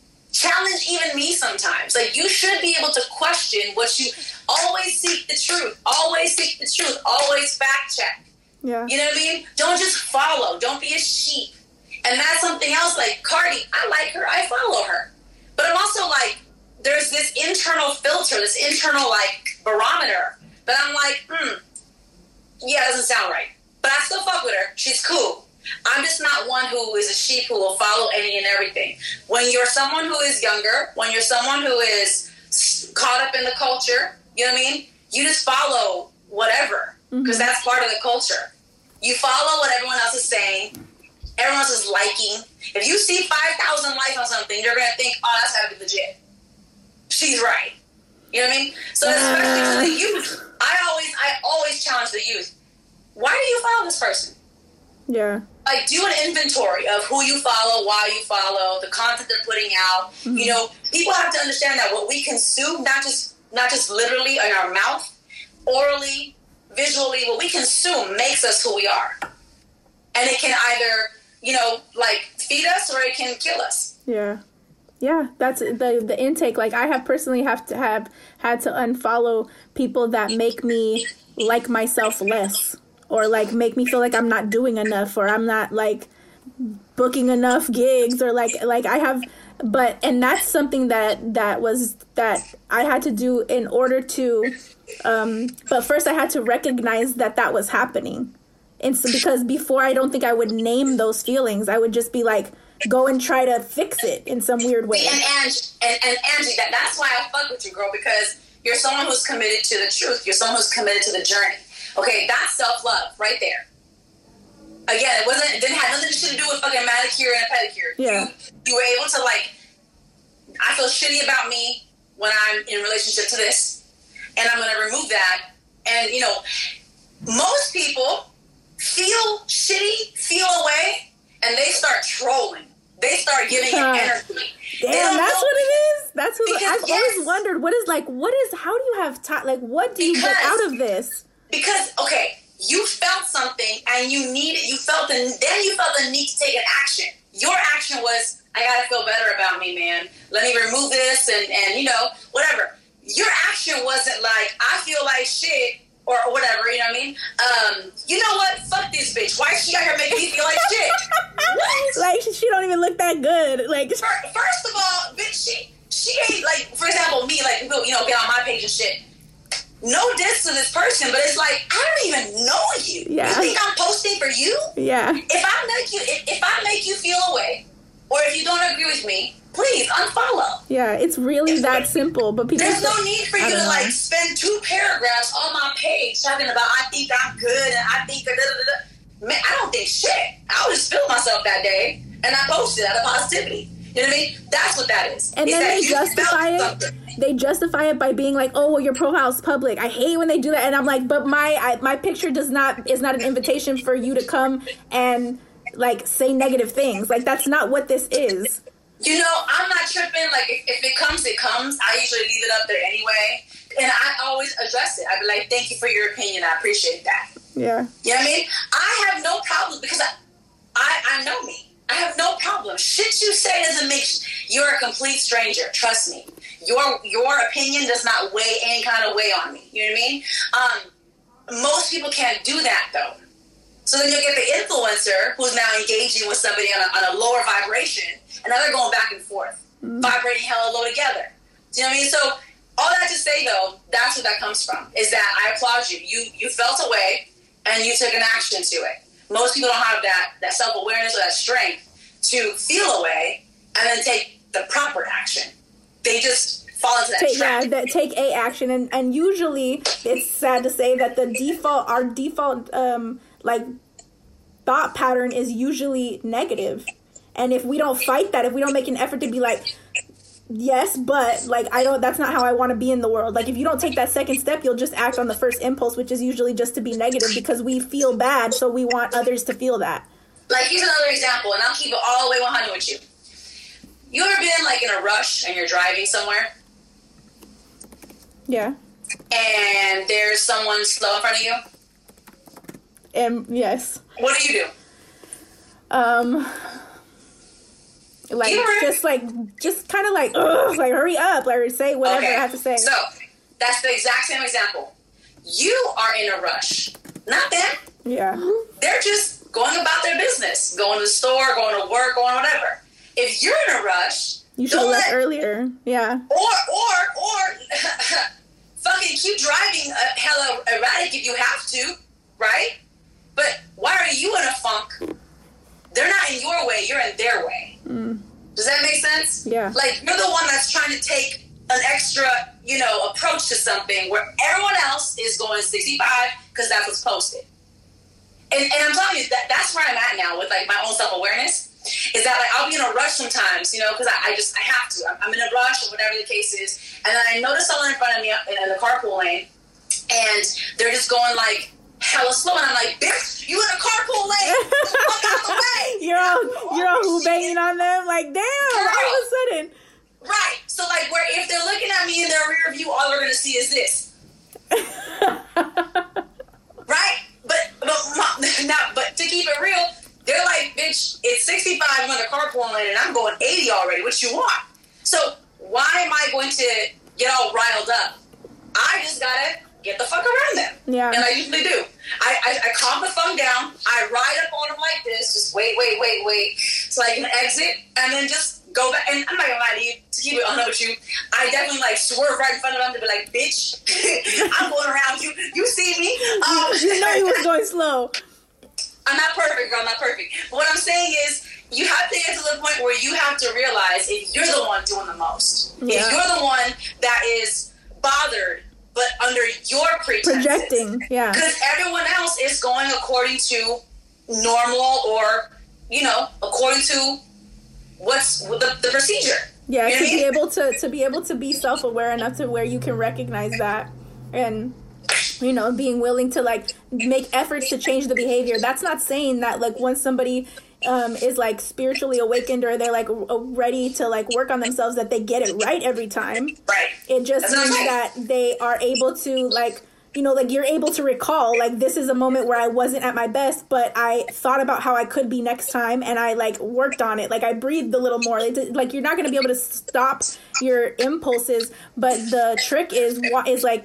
challenge even me sometimes. Like, you should be able to question what you, always seek the truth, always seek the truth, always fact check. Yeah. You know what I mean? Don't just follow. Don't be a sheep. And that's something else. Like, Cardi, I like her. I follow her. But I'm also like, there's this internal filter, this internal, like, barometer that I'm like, hmm, yeah, it doesn't sound right. But I still fuck with her. She's cool. I'm just not one who is a sheep who will follow any and everything. When you're someone who is younger, when you're someone who is caught up in the culture, you know what I mean? You just follow whatever, because mm-hmm. that's part of the culture. You follow what everyone else is saying. Everyone else is liking. If you see five thousand likes on something, you're going to think, oh, that's gotta be legit. She's right. You know what I mean? So especially uh. to the youth, I always, I always challenge the youth. Why do you follow this person? Yeah. Like, do an inventory of who you follow, why you follow, the content they're putting out. Mm-hmm. You know, people have to understand that what we consume, not just not just literally in our mouth, orally, visually, what we consume makes us who we are. And it can either, you know, like, feed us or it can kill us. Yeah. Yeah, that's the the intake. Like, I have personally have to have had to unfollow people that make me like myself less, or like make me feel like I'm not doing enough, or I'm not like booking enough gigs, or like like I have. But and that's something that that was that I had to do in order to. Um, but first, I had to recognize that that was happening, and so because before, I don't think I would name those feelings. I would just be like, go and try to fix it in some weird way. And Angie, and, and Angie, that, that's why I fuck with you, girl, because you're someone who's committed to the truth. You're someone who's committed to the journey. Okay, that's self-love right there. Again, it wasn't. It didn't have nothing to do with fucking manicure and pedicure. Yeah. You, you were able to, like, I feel shitty about me when I'm in relationship to this, and I'm going to remove that. And, you know, most people feel shitty, feel away, and they start trolling. They start giving uh, it energy. Damn, that's what it is. That's what because, I've yes. always wondered. What is like? What is? How do you have time? Like, what do you because, get out of this? Because okay, you felt something and you needed. You felt the then you felt the need to take an action. Your action was, I gotta feel better about me, man. Let me remove this and and you know whatever. Your action wasn't like, I feel like shit. Or, or whatever, you know what I mean? Um, you know what? Fuck this bitch. Why is she out here making me feel like shit? What? Like, she don't even look that good. Like, first, first of all, bitch, she she ain't like, for example, me, like, people, you know, get on my page and shit. No diss to this person, but it's like, I don't even know you. Yeah. You think I'm posting for you? Yeah. If I make you, if, if I make you feel away, or if you don't agree with me, please unfollow. Yeah, it's really that simple. But people, there's no need for you to know. like spend two paragraphs on my page talking about I think I'm good and I think da, da, da, da. Man, I don't think shit. I was just feeling myself that day and I posted out of positivity. You know what I mean? That's what that is. And it's then they you justify it. Something. They justify it by being like, "Oh, well, your profile's public." I hate when they do that, and I'm like, "But my I, my picture does not is not an invitation for you to come and like say negative things. Like, that's not what this is." You know, I'm not tripping. Like, if, if it comes, it comes. I usually leave it up there anyway. And I always address it. I'd be like, thank you for your opinion. I appreciate that. Yeah. You know what I mean? I have no problem because I, I, I know me. I have no problem. Shit you say doesn't make... You're a complete stranger. Trust me. Your your opinion does not weigh any kind of weight on me. You know what I mean? Um, most people can't do that, though. So then you'll get the influencer who's now engaging with somebody on a, on a lower vibration, and now they're going back and forth, mm-hmm. vibrating hella low together. Do you know what I mean? So all that to say, though, that's where that comes from, is that I applaud you. You you felt away, and you took an action to it. Most people don't have that, that self-awareness or that strength to feel away and then take the proper action. They just fall into that take, trap. Yeah, that take a action. And, and usually, it's sad to say that the default, our default... Um, like, thought pattern is usually negative. And if we don't fight that, if we don't make an effort to be like, yes, but, like, I don't, that's not how I want to be in the world. Like, if you don't take that second step, you'll just act on the first impulse, which is usually just to be negative because we feel bad, so we want others to feel that. Like, here's another example, and I'll keep it all the way one hundred with you. You ever been, like, in a rush and you're driving somewhere? Yeah. And there's someone slow in front of you? And yes. What do you do? Um, Like, just like, just kind of like, ugh, like, hurry up, or say whatever okay. I have to say. So, that's the exact same example. You are in a rush, not them. Yeah. They're just going about their business, going to the store, going to work, going whatever. If you're in a rush, you should have left let, earlier. Yeah. Or, or, or, fucking keep driving uh, hella erratic if you have to, right? But why are you in a funk? They're not in your way, you're in their way. Mm. Does that make sense? Yeah. Like, you're the one that's trying to take an extra, you know, approach to something where everyone else is going sixty-five because that's what's posted. And, and I'm telling you, that that's where I'm at now with, like, my own self-awareness. Is that, like, I'll be in a rush sometimes, you know, because I, I just, I have to. I'm, I'm in a rush or whatever the case is. And then I notice someone in front of me in, in the carpool lane, and they're just going, like, hella slow. And I'm like, bitch, you in the carpool lane. Get the fuck out of the way. You're all, like, you're all who banging on them. Like, damn, Girl. all of a sudden. Right. So, like, where if they're looking at me in their rear view, all they're going to see is this. Right? But, but, not, but to keep it real, they're like, bitch, it's sixty-five, I'm in the carpool lane, and I'm going eighty already. What you want? So, why am I going to get all riled up? I just gotta get the fuck around them. Yeah. And I usually do. I, I, I calm the phone down, I ride up on them like this, just wait, wait, wait, wait, so I can exit, and then just go back. And I'm not gonna lie to you, to keep it honest with you, I definitely, like, swerve right in front of them to be like, bitch, I'm going around you. You see me? Um, you know you was going slow. I'm not perfect, girl. I'm not perfect. But what I'm saying is, you have to get to the point where you have to realize if you're the one doing the most. Yeah. If you're the one that is bothered, but under your pretenses. Projecting, yeah. Because everyone else is going according to normal or, you know, according to what's the, the procedure. Yeah, you know to be mean? able to, to be able to be self-aware enough to where you can recognize that and... you know, being willing to, like, make efforts to change the behavior. That's not saying that, like, once somebody um, is, like, spiritually awakened or they're, like, ready to, like, work on themselves that they get it right every time. Right. It just That's means right. that they are able to, like, you know, like, you're able to recall, like, this is a moment where I wasn't at my best, but I thought about how I could be next time, and I, like, worked on it. Like, I breathed a little more. Like, you're not going to be able to stop your impulses, but the trick is, is like,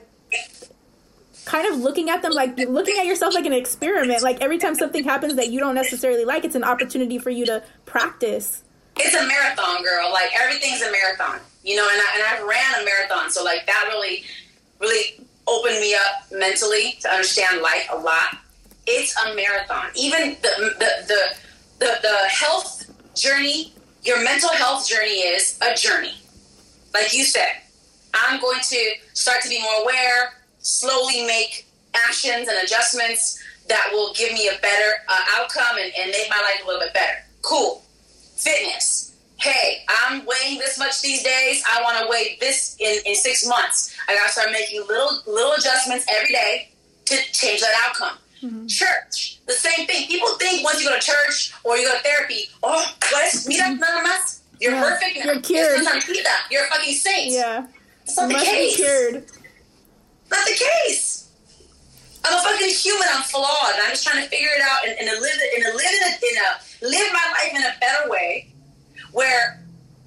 kind of looking at them like looking at yourself like an experiment. Like every time something happens that you don't necessarily like, it's an opportunity for you to practice. It's a marathon, girl. Like everything's a marathon, you know. And I and I've ran a marathon, so like that really, really opened me up mentally to understand life a lot. It's a marathon. Even the the the the, the health journey, your mental health journey is a journey. Like you said, I'm going to start to be more aware. Slowly make actions and adjustments that will give me a better uh, outcome and, and make my life a little bit better. Cool. Fitness. Hey, I'm weighing this much these days. I want to weigh this in, in six months. I got to start making little little adjustments every day to change that outcome. Mm-hmm. Church. The same thing. People think once you go to church or you go to therapy, oh, pues, mira, nada más. You're yeah, perfect now. You're cured. You're a fucking saint. Yeah. It's not you the must case. Be cured. Not the case. I'm a fucking human. I'm flawed. And I'm just trying to figure it out and, and to live it and to live in a, in a live my life in a better way, where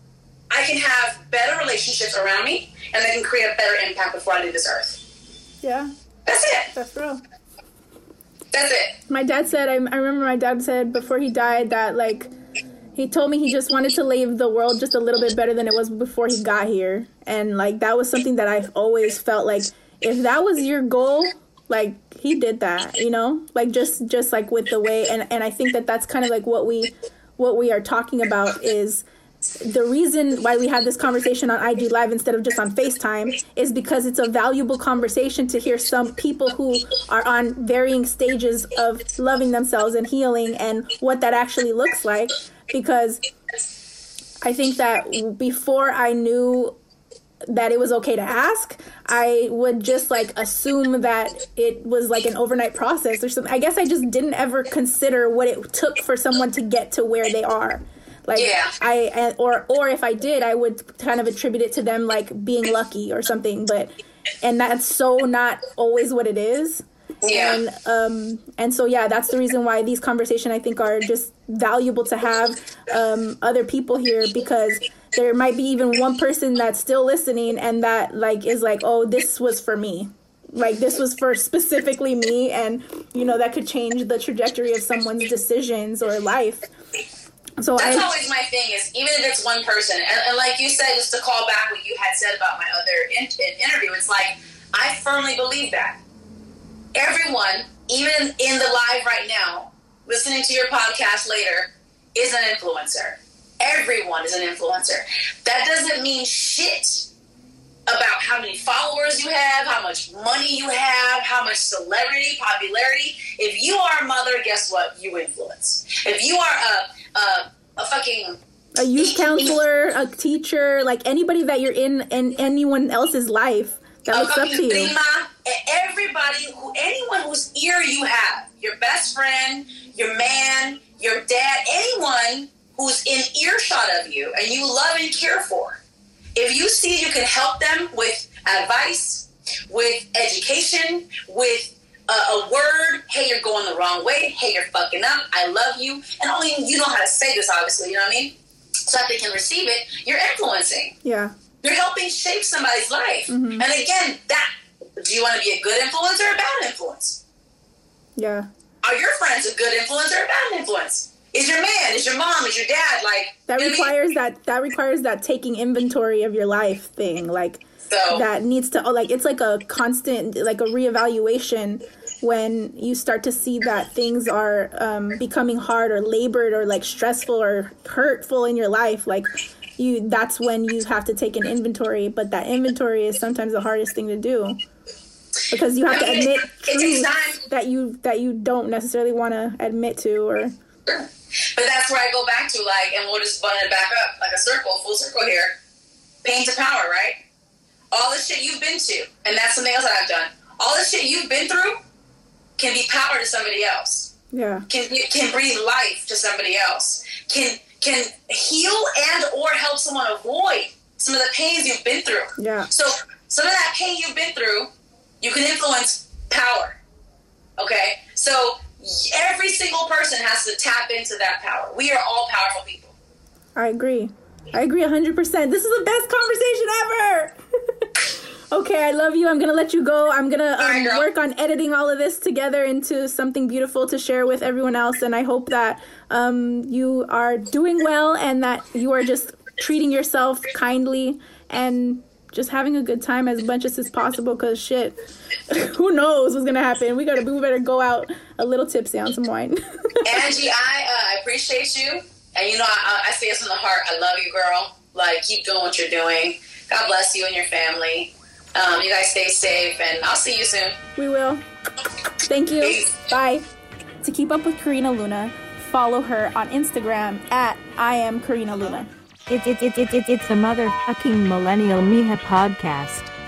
I can have better relationships around me and they can create a better impact before I leave this earth. Yeah. That's it. That's real. That's it. My dad said. I, I remember my dad said before he died that like. He told me he just wanted to leave the world just a little bit better than it was before he got here. And, like, that was something that I've always felt like, if that was your goal, like, he did that, you know? Like, just, just like, with the way, and, and I think that that's kind of, like, what we, what we are talking about is the reason why we had this conversation on I G Live instead of just on FaceTime is because it's a valuable conversation to hear some people who are on varying stages of loving themselves and healing and what that actually looks like. Because I think that before I knew that it was okay to ask, I would just like assume that it was like an overnight process or something. I guess I just didn't ever consider what it took for someone to get to where they are. Like yeah. I, or, or if I did, I would kind of attribute it to them like being lucky or something, but, and that's so not always what it is. Yeah. And, um, and so, yeah, that's the reason why these conversations I think are just valuable to have. um, other people here, because there might be even one person that's still listening and that like is like, oh, this was for me. Like this was for specifically me, and you know that could change the trajectory of someone's decisions or life. So that's I, always my thing is, even if it's one person, and, and like you said, just to call back what you had said about my other in, in interview, it's like I firmly believe that everyone, even in the live right now, listening to your podcast later, is an influencer. Everyone is an influencer. That doesn't mean shit about how many followers you have, how much money you have, how much celebrity, popularity. If you are a mother, guess what? You influence. If you are a a, a fucking a youth counselor, a teacher, like anybody that you're in in anyone else's life that looks up to you. Prima, everybody, who, anyone whose ear you have, your best friend, your man, your dad, anyone who's in earshot of you and you love and care for. If you see you can help them with advice, with education, with a, a word, hey, you're going the wrong way, hey, you're fucking up, I love you, and only you know how to say this, obviously, you know what I mean? So that they can receive it, you're influencing. Yeah. You're helping shape somebody's life. Mm-hmm. And again, that, do you want to be a good influence or a bad influence? Yeah. Are your friends a good influence or a bad influence? Is your man, is your mom, is your dad, like... That requires I mean? that, that requires that taking inventory of your life thing, like, so, that needs to, oh, like, it's like a constant, like a reevaluation when you start to see that things are um, becoming hard or labored or, like, stressful or hurtful in your life, like, you, that's when you have to take an inventory, but that inventory is sometimes the hardest thing to do. Because you have to admit truths that you, that you don't necessarily want to admit to, or... Sure. But that's where I go back to, like, and we'll just button it back up, like a circle, full circle here. Pain to power, right? All the shit you've been to, and that's something else that I've done. All the shit you've been through can be power to somebody else. Yeah. Can can breathe life to somebody else. Can can heal and or help someone avoid some of the pains you've been through. Yeah. So some of that pain you've been through, you can influence power. Okay? So every single person has to tap into that power. We are all powerful people. I agree. I agree one hundred percent. This is the best conversation ever. Okay, I love you. I'm going to let you go. I'm going to um, right, work on editing all of this together into something beautiful to share with everyone else. And I hope that um, you are doing well and that you are just treating yourself kindly and just having a good time as much as is possible, because shit, who knows what's gonna happen. We gotta we better go out a little tipsy on some wine. Angie, I uh, I appreciate you, and you know I, I say this from the heart. I love you, girl. Like, keep doing what you're doing. God bless you and your family. Um, you guys stay safe, and I'll see you soon. We will. Thank you. Peace. Bye. To keep up with Karina Luna, follow her on Instagram at I am Karina Luna. It's it's it's it's it's the motherfucking Millennial Miha podcast.